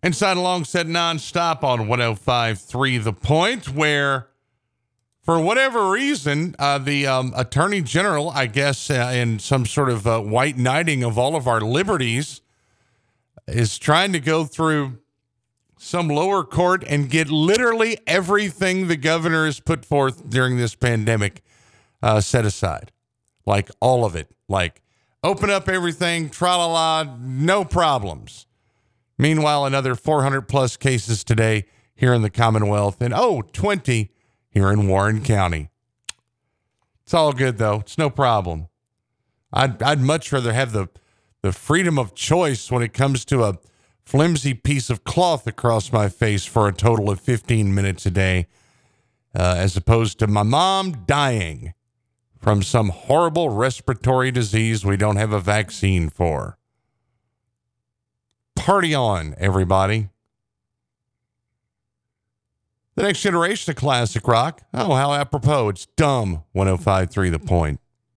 Inside Along said nonstop on 105.3 The Point, where for whatever reason, the Attorney General, I guess, in some sort of white knighting of all of our liberties, is trying to go through some lower court and get literally everything the governor has put forth during this pandemic set aside. Like all of it. Like open up everything, tra-la-la, no problems. Meanwhile, another 400 plus cases today here in the Commonwealth, and 20 here in Warren County. It's all good though. It's no problem. I'd much rather have the freedom of choice when it comes to a flimsy piece of cloth across my face for a total of 15 minutes a day, as opposed to my mom dying from some horrible respiratory disease we don't have a vaccine for. Party on, everybody. The Next Generation of classic rock. Oh, how apropos. It's dumb. 105.3 The Point.